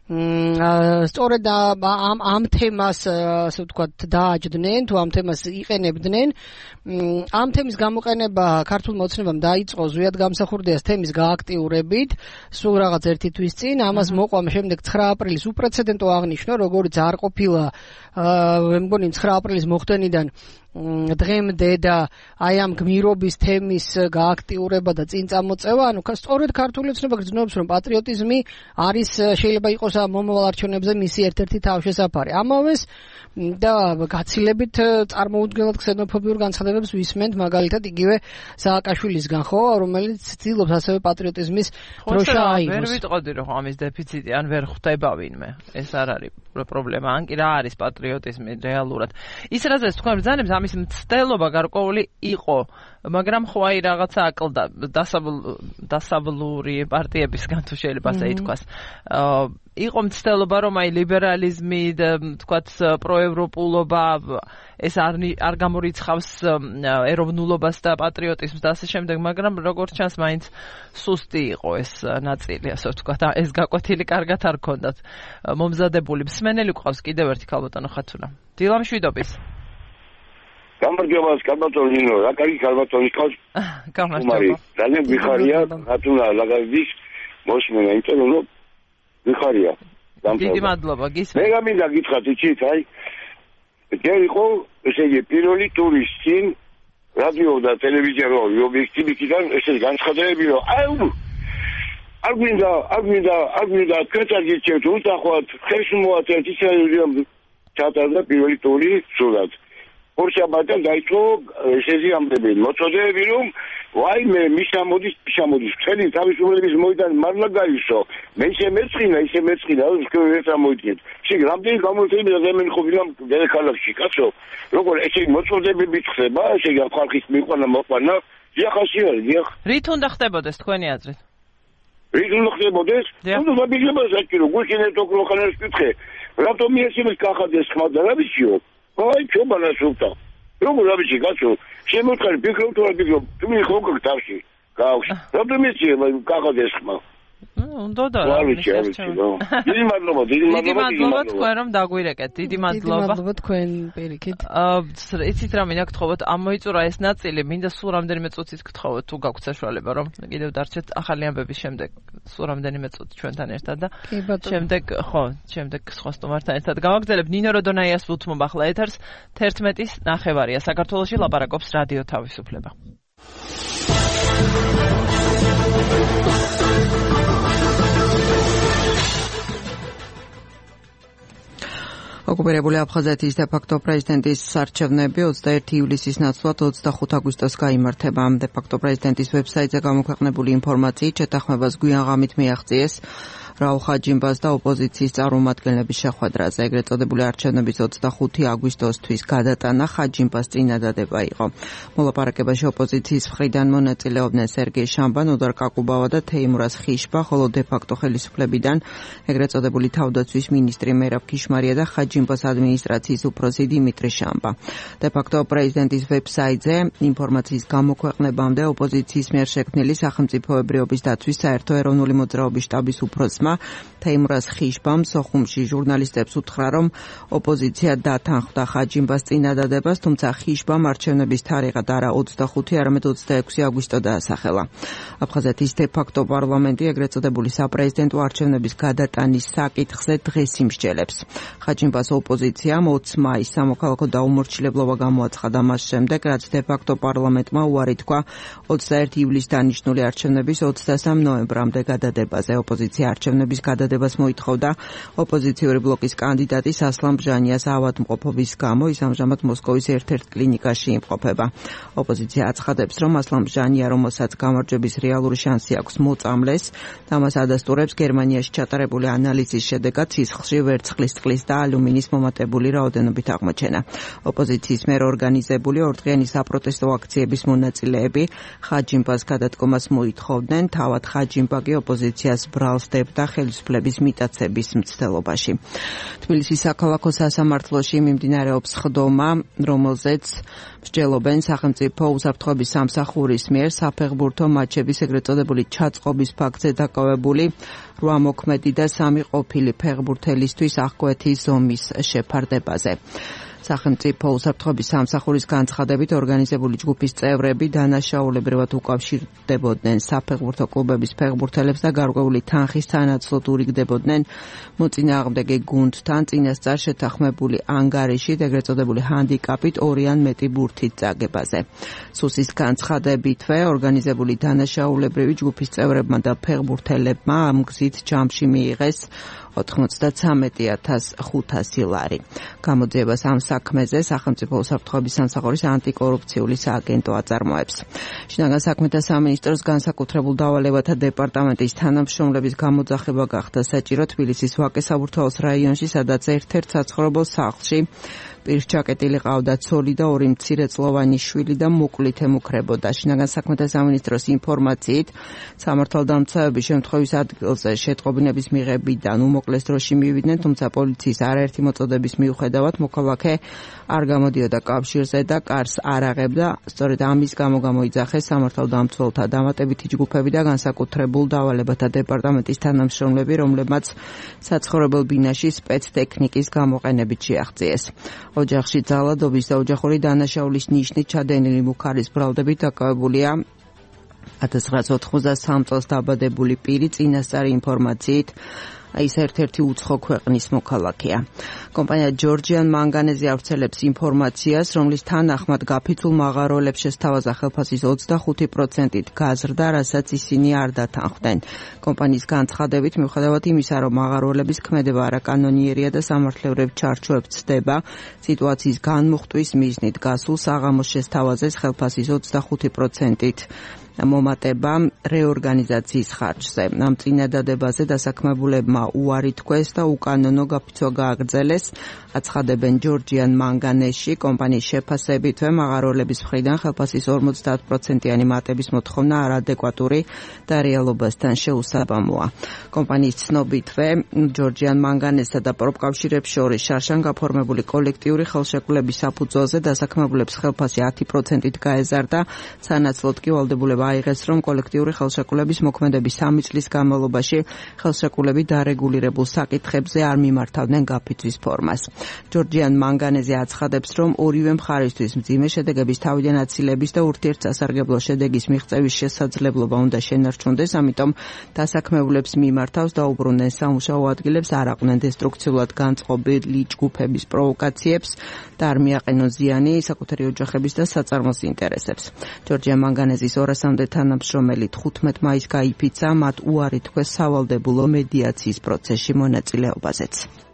სწორედ ამ თემას ასე ვთქვათ დააჯდნენ თუ ამ თემას იყენებდნენ ამ თემის გამოყენება ქართულ მოცნებამ დაიწყო ზვიად გამსახურდიას თემის გააქტიურებით სულ რაღაც ერთი თვის წინ ამას მოყვა შემდეგ 9 აპრილის უპრეცედენტო აღნიშვნა როგორც არ ყოფილა მე მგონი 9 აპრილის მოხდენიდან დღემდე და აი ამ გმირობის თემის გააქტიურება და წინ წამოწევა, ანუ სწორედ ქართული ოცნება გრძნობს, რომ პატრიოტიზმი არის შეიძლება იყოს ამ მომავალ არჩევნებზე მისი ერთ-ერთი თავშესაფარი. ამავეს და გაცილებით წარმოუდგენლად ქსენოფობიურ განცხადებებს ვისმენთ მაგალითად იგივე სააკაშვილისგან, ხო, რომელიც ცდილობს ასევე პატრიოტიზმის დროშა აიღოს. ვერ ვიტყოდი რომ ამის დეფიციტი ან ვერ ხვდება ვინმე. ეს არ არის პრობლემა, ან კი რა არის პატრიოტიზმი რეალურად. ის რაზეც თქვენ ბრძანებს ამის მცდელობა გარკვეული იყო, მაგრამ ხო აი რაღაცა აკლდა დასავლური პარტიებისგან თუ შეიძლება ასე ითქვას. იყო მცდელობა რომ აი ლიბერალიზმი და თქვათ პროევროპულობა ეს არ გამორიცხავს ეროვნულობას და პატრიოტიზმს და ასე შემდეგ, მაგრამ როგორც ჩანს მაინც სუსტი იყო ეს ნაწილი, ასე ვთქვათ, ეს გაკვეთილი კარგად არ ქონდათ მომზადებული. მსმენელი ყავს კიდევ ერთი ქალბატონო ხათუნა. დილამშვიდობის. გამარჯობა, კალბატონინო, რა კარგი კალბატონი ყავს? გამარჯობა. ძალიან ვიხარია, ხათუნა ლაგაძის მოსმენა, იმიტომ რომ ვიხარია. დიდი მადლობა, გისმენთ. მე გამინდა გითხრათ, იცით, აი ჯერ იყო, ესე იგი, პირველი ტურის წინ რადიო და ტელევიზია რო ობიექტივიდან ესე განცხადებები რომ არ გვინდა კეთაგიჩევთ უთახვათ ხერს მოაწევთ ისე ჩატარდა პირველი ტური სულად. ორშაბათიდან დაიწყო ესეთი ამბები, მოწოდებები რომ ვაიმე მისამოდის მთელი თავისუფლების მოედანი მარლა გაისო. მე ისე მეწყინა, რომ ეს ამოიდგეთ. შეგ რამდენი გამოიწვია ადამიანი ყოფილა დედაქალაქში, კაცო. როგორ ესე მოწოდებები ხდება, ესე ხალხის მოყვანა, დიახასი არის, დიახ. რით უნდა ხდებოდეს თქვენი აზრით? რით უნდა ხდებოდეს? უნდა დაბიჯება საჭირო, გუშინეთ ოქროხანას კითხე. რატომ ესიმის კახადეს ხმა და რა ვიციო? აი ჩობანას უთა. როგორ რა ვიცი, კაცო, შემოთხარი ფიქრობ თუ არ ფიქრობ, თუ მე ხო გქთავში. გავს. რატომ ისე კახადეს ხმა? უნდა დიდი მადლობა თქვენ რომ დაგვირეკეთ. დიდი მადლობა თქვენ პირიქით. იცით რა მინდა გთხოვოთ, ამოიწურა ეს ნაწილი, მინდა სულ რამდენიმე წუთით გთხოვოთ თუ გაგვთ საშუალება რომ კიდევ დარჩეთ ახალი ამბების შემდეგ სულ რამდენიმე წუთი ჩვენთან ერთად და შემდეგ სხვა სტუმართან ერთად გავაგრძელებ. ნინო როდონაიას ვუთმობ ახლა ეთერს 11:09 საქართველოში ლაპარაკობს რადიო თავისუფლება. ოკუპირებული აფხაზეთის დე-ფაქტო პრეზიდენტის არჩევნები 21 ივლისის ნაცვლად 25 აგვისტოს გაიმართება. დე-ფაქტო პრეზიდენტის ვებსაიტზე გამოქვეყნებული ინფორმაციით შეთანხმებას გვიან ღამით მიაღწიეს რაულ ხაჯიმბას და ოპოზიციის წარმომადგენლების შეხვედრაზე. ეგრეთ წოდებული არჩევნების 25 აგვისტოსთვის გადატანა ხაჯიმბას წინადადება იყო. მოლაპარაკებაში ოპოზიციის მხრიდან მონაწილეობდნენ სერგეი შამბა, ნოდარ კაკუბავა და თეიმურაზ ხიშბა, ხოლო დე-ფაქტო ხელისუფლებიდან ეგრეთ წოდებული თავდაცვის მინისტრი მერაბ ქიშმარია და ხაჯიმბას ადმინისტრაციის უფროსი დიმიტრი შამბა. დე-ფაქტო პრეზიდენტის ვებსაიტზე ინფორმაციის გამოქვეყნებამდე ოპოზიციის მიერ შექმნილი სახელმწიფოებრიობის დაცვის საერთო ეროვნული მოძრაობის შტაბის უფროსმა თეიმურაზ ხიშბამ სოხუმში ჟურნალისტებს უთხრა, რომ ოპოზიცია დათანხმდა ხაჯიმბას წინადადებას, თუმცა ხიშბამ არჩევნების თარიღად არა 25, არამედ 26 აგვისტო დაასახელა. აფხაზეთის დე-ფაქტო პარლამენტი ეგრეთ წოდებული საპრეზიდენტო არჩევნების გადატანის საკითხზე დღეს იმსჯელებს. ხაჯიმბას ოპოზიციამ 20 მაისს სამოქალაქო დაუმორჩილებლობა გამოაცხადა მას შემდეგ, რაც დე-ფაქტო პარლამენტმა უარი თქვა 21 ივლისს დანიშნული არჩევნების 23 ნოემბრამდე გადადებაზე. ოპოზიცია არჩევნების გადადებას მოითხოვდა ოპოზიციური ბლოკის კანდიდატის ასლან ბჟანიას ავადმყოფობის გამო. ის ამჟამად მოსკოვის ერთ-ერთ კლინიკაში იმყოფება. ოპოზიცია აცხადებს, რომ ასლან ბჟანია, რომელსაც გამარჯვების რეალური შანსი აქვს მოწამლეს და მას ადასტურებს გერმანიაში ჩატარებული ანალიზის შედეგად სისხლში ვერცხლის წყლის და ალუმინის მომატებული რაოდენობით აღმოჩენა. ოპოზიციის მიერ ორგანიზებული ორდღიანი საპროტესტო აქციების მონაწილეები ხაჯიმბას გადადგომას მოითხოვდნენ. თავად ხაჯიმბა კი ოპოზიციას ბრალს დებდა ხელისუფლების მიტაცების მცდელობაში. თბილისის საქალაქო სასამართლოში მიმდინარეობს ხდომა, რომელზეც მსჯელობენ სახელმწიფო უსაფრთხოების სამსახურის მიერ საფეხბურთო მატჩების ეგრეთ წოდებული ჩაწყობის ფაქტზე დაკავებული 8 მოქმედი და 3 ყოფილი ფეხბურთელისთვის აღკვეთის ზომის შეფარდებაზე. სახელმწიფო უსაფრთხოების სამსახურის განცხადებით ორგანიზებული ჯგუფის წევრები დანაშაულებრივად უკავშირდებოდნენ საფეხბურთო კლუბების ფეხბურთელებს და გარკვეული თანხის სანაცვლოდ ურიგდებოდნენ მოწინააღმდეგე გუნდთან წინასწარ შეთანხმებული ანგარიშით ეგრეთ წოდებული ჰანდიკაპით 2 ან მეტი ბურთით წაგებაზე. სუსის განცხადებითვე ორგანიზებული დანაშაულებრივი ჯგუფის წევრებმა და ფეხბურთელებმა ამ გზით ჯამში მიიღეს 93,500 ლარი. გამოძიებას ამ საქმეზე სახელმწიფო უსაფრთხოების სამსახურის ანტიკორუფციული სააგენტო აწარმოებს. შინაგან საქმეთა სამინისტროს განსაკუთრებულ დავალებათა დეპარტამენტის თანამშრომლების გამოძახება გახდა საჭირო თბილისის ვაკე-საბურთალოს რაიონში, სადაც ერთ-ერთ საცხოვრებელ სახლში პირჩაკეტილი ყავდა ცოლი და 2 მცირეწლოვანი შვილი და მოკლით ემუქრებოდა. შინაგან საქმეთა სამინისტროს ინფორმაციით სამართალდამცავები შემთხვევის ადგილზე შეტყობინების მიღებიდან უმოკლეს დროში მივიდნენ, თუმცა პოლიციის არაერთი მოწოდების მიუხედავად მოქალაქე არ გამოდიოდა კავშირზე და კარს არ აღებდა. სწორედ ამის გამო გამოიძახეს სამართალდამცველთა დამატებითი ჯგუფები და განსაკუთრებულ დავალებათა დეპარტამენტის თანამშრომლები, რომლებმაც საცხოვრებელ ბინაში სპეცტექნიკის გამოყენებით შეაღწიეს. ოჯახში ძალადობის და ოჯახური დანაშაულის ნიშნით ჩადენილი მუხარის ბრალდებით დაკავებულია 1993 წელს დაბადებული პირი. წინასწარი ინფორმაციით ის ერთ-ერთი უცხო ქვეყნის მოქალაქეა. კომპანია ჯორჯიან მანგანეზე ავრცელებს ინფორმაციას, რომლის თანახმად გაფიცულ მაღაროელებს შესთავაზა ხელფასის 25%-ით გაზრდა, რასაც ისინი არ დათანხმდნენ. კომპანიის განცხადებით, მიუხედავად იმისა, რომ მაღაროელების ქმედება არაკანონიერია და სამართლებრივ ჩარჩოებს ცდება, სიტუაციის განმუხტვის მიზნით გასულ საღამოს შესთავაზეს ხელფასის 25%-ით მომატება რეორგანიზაციის ხარჯზე. ამ წინადადებაზე დასაქმებულებმა უარი თქვეს და უკანონო გაფიცვა გააგრძელეს. აცხადებენ ჯორჯიან მანგანეში კომპანიის შეფასებითვე მაღაროელების მხრიდან ხელფასის 50%-იანი მატების მოთხოვნა არადეკვატური და რეალობასთან შეუსაბამოა. კომპანიის ცნობითვე ჯორჯიან მანგანესსა და პროფკავშირებს შორის შარშან გაფორმებული კოლექტიური ხელშეკრულების საფუძველზე დასაქმებულებს ხელფასი 10%-ით გაეზარდა, სანაცვლოდ კი ვალდებულება აიღეს, რომ კოლექტიური ხელშეკრულების მოქმედების 3 წლის განმავლობაში ხელშეკრულები დარეგულირებულ საკითხებზე არ მიმართავდნენ გაფიცვის ფორმას. ჯორჯიან მანგანეზე აცხადებს, რომ ორივე მხარისთვის მძიმე შედეგების თავიდან აცილების და ურთიერთსასარგებლო შედეგის მიღწევის შესაძლებლობა უნდა შენარჩუნდეს, ამიტომ დასაქმებულებს მიმართავს და უბრუნდნენ სამუშაო ადგილებს, არ აყვნენ დესტრუქციულად განწყობილი ჯგუფების პროვოკაციებს და არ მიაყენონ ზიანი საკუთარი ოჯახების და საწარმოს ინტერესებს. ჯორჯია მანგანეზის 200-მდე თანამშრომელი 15 მაისს გაიფიცა, მათ უარი თქვეს სავალდებულო მედიაციის პროცესში მონაწილეობაზეც.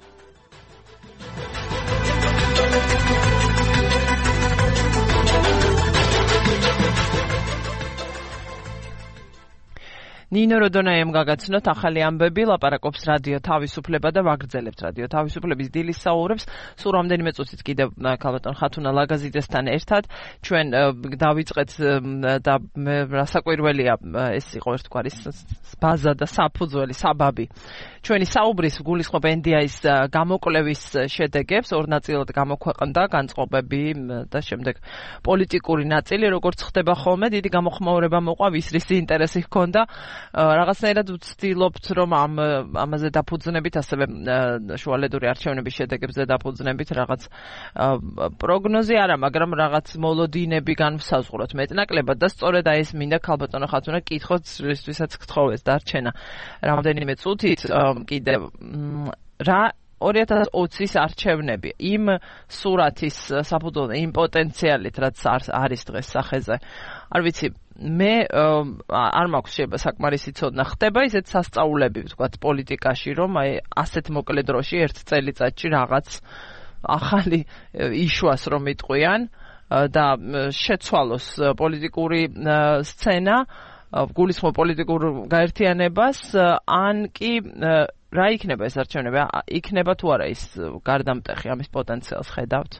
ნინო როდონაიამ გაგაცნოთ ახალი ამბები, ლაპარაკობს რადიო თავისუფლება და ვაგრძელებთ რადიო თავისუფლების დილის საუბრებს. სულ რამდენიმე წუთით კიდევ ქალბატონ ხათუნა ლაგაზიძესთან ერთად ჩვენ დავიწყეთ და რასაკვირველია ეს იყო ერთგვარი ბაზა და საფუძველი, საბაბი. ჩვენი საუბრის გულისხმობ NDI-ის გამოკვლევის შედეგებს, ორ ნაწილად გამოქვეყნდა განწყობები და შემდეგ პოლიტიკური ნაწილი, როგორც ხდება ხოლმე, დიდი გამოხმაურება მოყვა, ვის ინტერესი ჰქონდა. რაღაცნაირად ვცდილობთ, რომ ამაზე დაფუძნებით, ასევე შუალედური არჩევნების შედეგებზე დაფუძნებით რაღაც პროგნოზი არა, მაგრამ რაღაც მოლოდინები განვსაზღვროთ მეტნაკლებად და სწორედ ეს მინდა ქალბატონო ხათუნა კითხოთ, რისთვისაც გთხოვეს დარჩენა რამდენიმე წუთით კიდევ რა 2020-ის არჩევნები იმ სურათის საფუძველზე, იმ პოტენციალით, რაც არის დღეს სახეზე. არ ვიცი, მე არ მაქვს შეიძლება საკმარისი ცოდნა. ხდება ისეთ სასწაულები, ვთქვათ, პოლიტიკაში, რომ აი ასეთ მოკლე დროში, ერთ წელიწადში რაღაც ახალი იშვას რომ იტყვიან და შეცვალოს პოლიტიკური სცენა, გულისხმობ პოლიტიკურ გაერთიანებას, ან კი რა იქნება ეს არჩევნები? იქნება თუ არა ის გარდამტეხი, ამის პოტენციალს ხედავთ?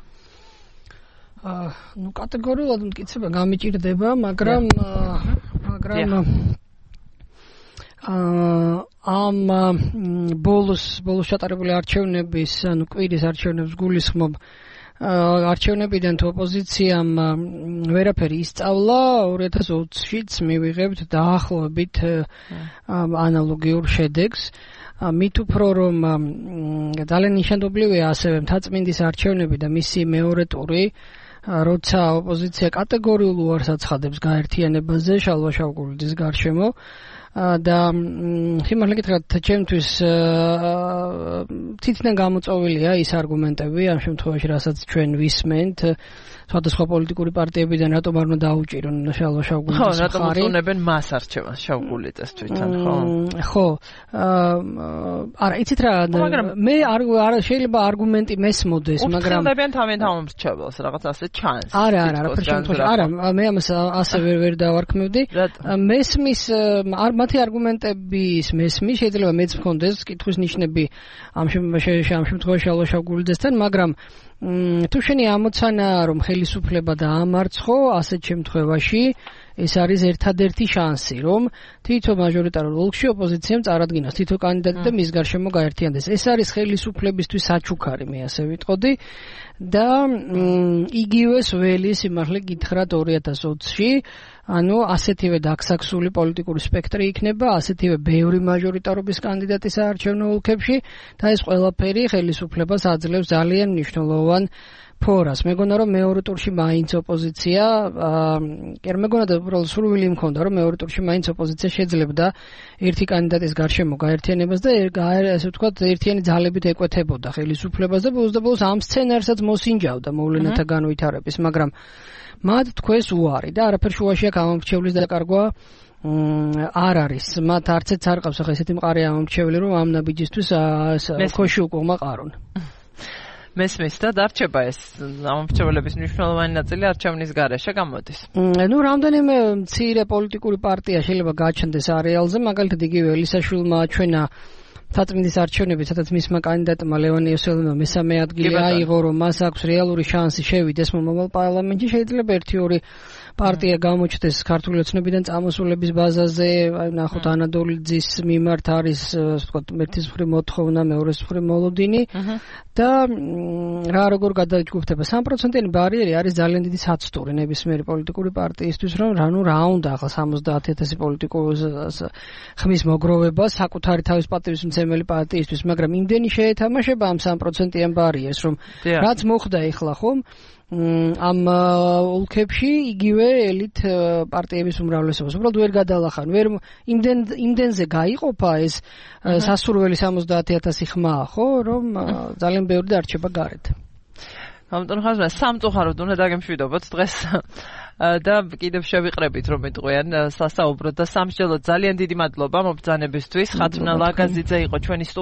კატეგორიულად მტკიცება გამიჭირდება, მაგრამ ამ ბოლოს ჩატარებული არჩევნების, კვირის არჩევნებს გულისხმობ არჩევნებიდან თუ ოპოზიციამ ვერაფერი ისწავლა, 2020-შიც მივიღებთ დაახლოებით ანალოგიურ შედეგს. მით უფრო რომ ძალიან ნიშანდობლივია ასევე მთაწმინდის არჩევნები და მისი მეორე ტური, როცა ოპოზიცია კატეგორიულ უარს აცხადებს გაერთიანებაზე შალვა-შავკულიძის გარშემო და სიმართლე გითხრათ, ჩემთვის თითქმის გამოწვეულია ის არგუმენტები, ამ შემთხვევაში, რასაც ჩვენ ვისმენთ, სხვადასხვა პოლიტიკური პარტიებიდან, რატომ არ უნდა დაუჭირონ შალვა-შავკულიძის მხარი. ხო, რატომ უწონებენ მას არჩევანს შავკულიძეს თვითონ, ხო? ხო. არა, იცით რა, მე არ შეიძლება არგუმენტი მესმოდეს, მაგრამ უხსენებიან თავიანთ ამომრჩეველს, რაღაც ასე ჩანს. არა, რაფერ შემთხვევაში, არა, მე ამას ასე ვერ დავარქმევდი. მესმის მათი არგუმენტების მესმის შეიძლება მეც მქონდეს კითხვის ნიშნები ამ შემთხვევაში შალვა-შავკულიძესთან, მაგრამ თუ შენი ამოცანაა, რომ ხელისუფლება დაამარცხო, ასეთ შემთხვევაში ეს არის ერთადერთი შანსი, რომ თითო მაჟორიტარულ ოლქში ოპოზიციამ წარადგინოს თითო კანდიდატი და მის გარშემო გაერთიანდეს. ეს არის ხელისუფლებისთვის საჩუქარი, მე ასე ვიტყოდი და იგივეს ველი სიმართლე გითხრათ 2020-ში, ანუ ასეთივე დაქსაქსული პოლიტიკური სპექტრი იქნება, ასეთივე ბევრი მაჟორიტარობის კანდიდატი საარჩევნო ოლქებში და ეს ყველაფერი ხელისუფლებას აძლევს ძალიან მნიშვნელოვან ფორას. მეგონა რომ მეორე ტურში მაინც ოპოზიცია, მეგონა და უბრალოდ სურვილი მქონდა, რომ მეორე ტურში მაინც ოპოზიცია შეძლებდა ერთი კანდიდატის გარშემო გაერთიანებას და ასე ვთქვათ, ერთიანი ძალებით ეკვეთებოდა ხელისუფლებას და ბოლოს ამ სცენარსაც მოსინჯავდა მოვლენათა განვითარების, მაგრამ მათ თქვეს უარი და არაფერ შუაში აქ ამომრჩევლის დაკარგვა არ არის. მათ არცეც არ ყავს ახლა ესეთი მყარი ამომრჩეველი, რომ ამ ნაბიჯისთვის ქოში უკუღმა ყარონ. მესმის და დარჩება ეს ამომრჩეველების მნიშვნელოვანი ნაწილი არჩევნის გარეშე გამოდის. რამდენიმე მცირე პოლიტიკური პარტია შეიძლება გაჩნდეს არეალზე, მაგალითად იგივე ელისაშვილმა აჩვენა საწმინდის არჩევნები, სადაც მისმა კანდიდატმა ლევან იოსელიანმა მესამე ადგილი აიღო, რომ მას აქვს რეალური შანსი შევიდეს მომავალ პარლამენტში, შეიძლება 1-2 პარტია გამოჩნდეს ქართული ოცნებიდან წამოსულების ბაზაზე, აი ნახოთ ანადოლიძის მიმართ არის, ასე ვთქვათ, ერთის მხრივ მოთხოვნა, მეორეს მხრივ მოლოდინი და რა როგორ გადაიჯგუფდება 3%-იანი ბარიერი არის ძალიან დიდი საცდური ნებისმიერი პოლიტიკური პარტიისთვის, რომ რა უნდა ახლა 70,000 პოლიტიკოს ხმის მოგროვება საკუთარი თავის პატივისმცემელი პარტიისთვის, მაგრამ იმდენი შეეთამაშება ამ 3%-იან ბარიერს, რომ რაც მოხდა ეხლა ხომ ამ ოლქებში იგივე ელით პარტიების უმრავლესობას უბრალოდ ვერ გადალახან, ვერ იმდენზე გაიყოფა ეს სასურველი 70,000 ხმა, ხო, რომ ძალიან ბევრი დარჩება გარეთ. ამიტომ ხაზმა სამწუხაროდ უნდა დაგემშვიდობოთ დღეს და კიდევ შევიყრებით რომ იტყვიან სასაუბროთ და სამსჯელოდ ძალიან დიდი მადლობა მობრძანებისთვის. ხათუნა ლაგაზიძე იყო ჩვენი